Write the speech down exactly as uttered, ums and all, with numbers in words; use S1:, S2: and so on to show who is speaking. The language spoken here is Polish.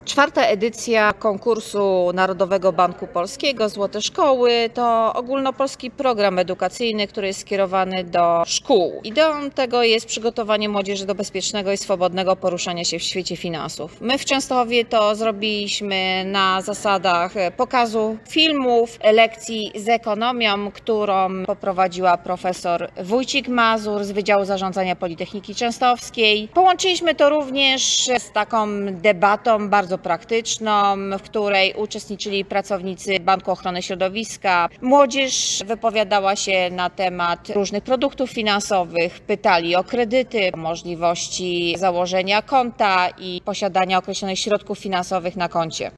S1: Czwarta edycja konkursu Narodowego Banku Polskiego Złote Szkoły to ogólnopolski program edukacyjny, który jest skierowany do szkół. Ideą tego jest przygotowanie młodzieży do bezpiecznego i swobodnego poruszania się w świecie finansów. My w Częstochowie to zrobiliśmy na zasadach pokazu filmów, lekcji z ekonomią, którą poprowadziła profesor Wójcik Mazur z Wydziału Zarządzania Politechniki Częstochowskiej. Połączyliśmy to również z taką debatą bardzo praktyczną, w której uczestniczyli pracownicy Banku Ochrony Środowiska. Młodzież wypowiadała się na temat różnych produktów finansowych, pytali o kredyty, możliwości założenia konta i posiadania określonych środków finansowych na koncie.